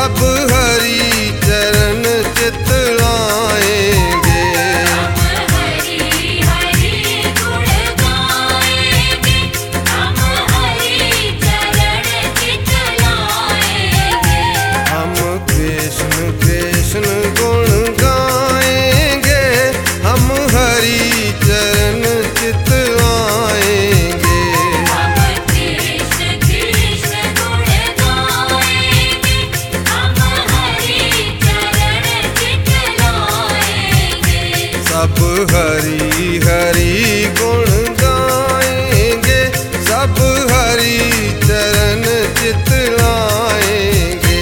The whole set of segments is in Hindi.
सब हरि चरण चित लाएंगे। हम हरि हरि गुण गाएंगे, हम हरि चरण चित लाएंगे। हम कृष्ण कृष्ण गुण गाएंगे, हम हरि चरण चित लाएंगे। हम कृष्ण कृष्ण गुण गाएंगे, हम हरि चरण चित लाएंगे। सब हरि हरि गुण गाएंगे, सब हरि चरण चित लाएंगे।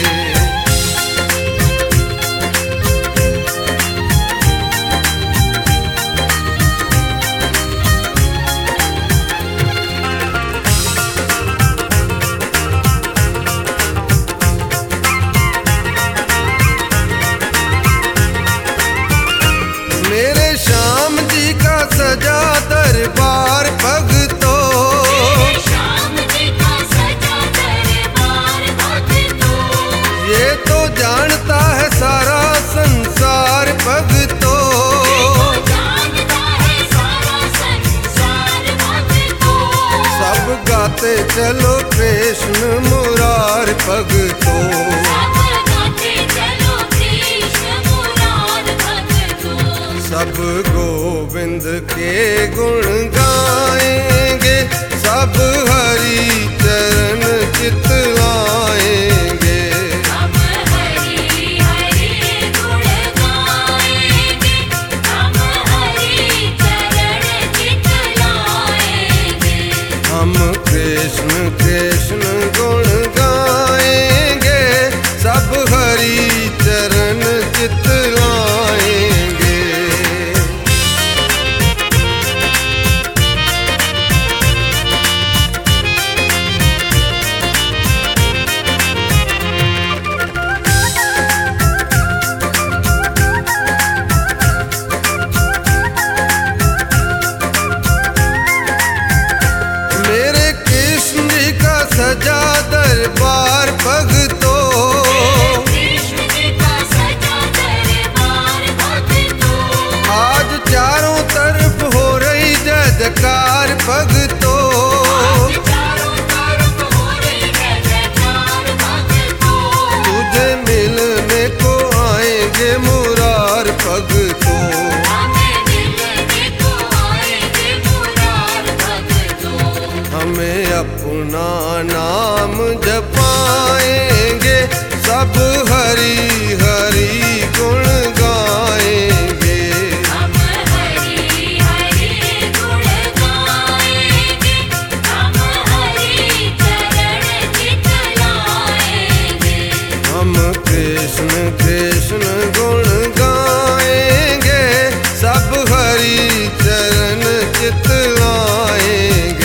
मेरे श्याम जी का सजा दरबार भगतों, श्याम जी का सजा दरबार भगतों। ये तो जानता है सारा संसार भगतों। जानता है सारा संसार भगतों। सब गाते चलो कृष्ण मुरार भगतों। सब गाते चलो कृष्ण मुरार भगतों। सब गोविंद के गुण गाएंगे, सब हरि चरण चित लाएंगे। हम हरि हरि गुण गाएंगे, हम हरि चरण चित लाएंगे। हम कृष्ण कृष्ण गुण गाएंगे, सब हरि चरण चित लाएंगे। मेरे कृष्ण जी का सजा दरबार भगतों। कृष्ण जी का सजा दरबार भगतों। आज चारों तरफ हो रही जय जयकार भगतों। आज चारों तरफ हो रही है जयकार भगतों। तुझे मिलने को आएंगे मुरार भगतों। हमें मिलने को आएंगे मुरार भगतों। हमें अपना नाम जपाएंगे, सब हरि हरि गुण गाएंगे। हम हरि हरि गुण गाएंगे, हम हरि चरण चित लाएंगे। हम कृष्ण कृष्ण गुण गाएंगे, सब हरि चरण चित लाएंगे।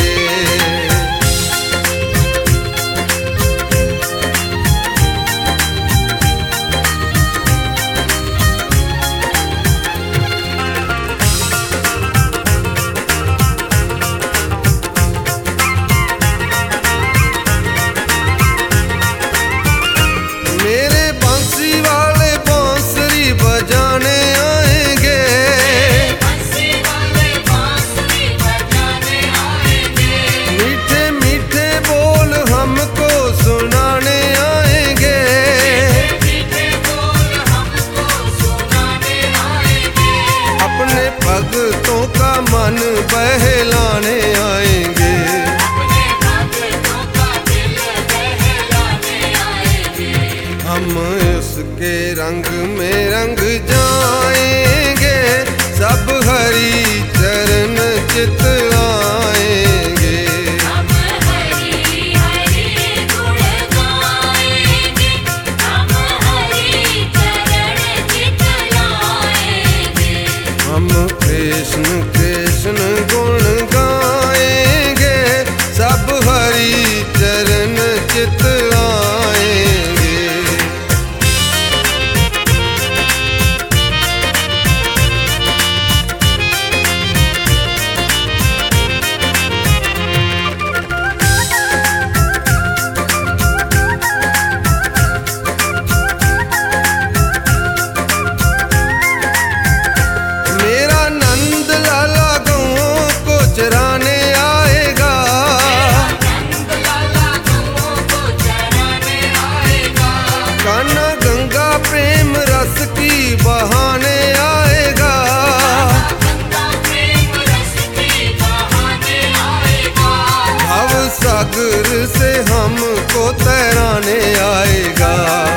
मेरे बांसुरी वाले बांसुरी बजाने आएंगे। बंसी वाले बांसुरी बजाने आएंगे। मीठे मीठे बोल हमको सुनाने आएंगे। मीठे बोल हमको सुनाने आएंगे। अपने भक्तों का मन बहलाने आएंगे। अपने भक्तों का दिल बहलाने आएंगे। हम उसके रंग में रंग जाएंगे, सब हरि चरण चित लाएंगे। हम हरि हरि गुण गाएंगे, हम हरि चरण चित लाएंगे। हम कृष्ण कृष्ण गुण गाएंगे, सब हरि चरण चित लाएंगे। कान्हा गंगा प्रेम रस की बहाने आएगा, गंगा प्रेम रस के बहाने आएगा। भव सागर से हमको तैराने आएगा।